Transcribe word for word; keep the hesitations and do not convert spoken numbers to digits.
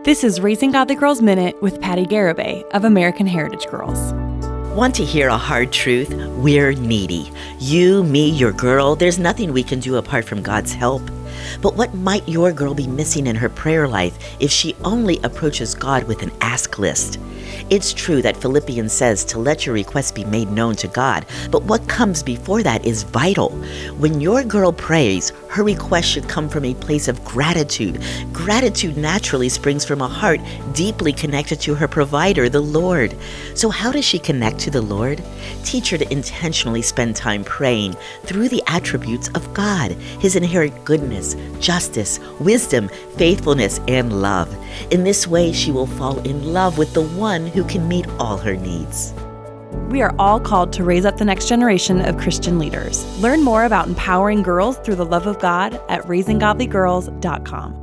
This is Raising Godly Girls Minute with Patty Garibay of American Heritage Girls. Want to hear a hard truth? We're needy. You, me, your girl, there's nothing we can do apart from God's help. But what might your girl be missing in her prayer life if she only approaches God with an ask list? It's true that Philippians says to let your requests be made known to God, but what comes before that is vital. When your girl prays, her request should come from a place of gratitude. Gratitude naturally springs from a heart deeply connected to her provider, the Lord. So how does she connect to the Lord? Teach her to intentionally spend time praying through the attributes of God, His inherent goodness, justice, wisdom, faithfulness, and love. In this way, she will fall in love with the one who can meet all her needs. We are all called to raise up the next generation of Christian leaders. Learn more about empowering girls through the love of God at raising godly girls dot com.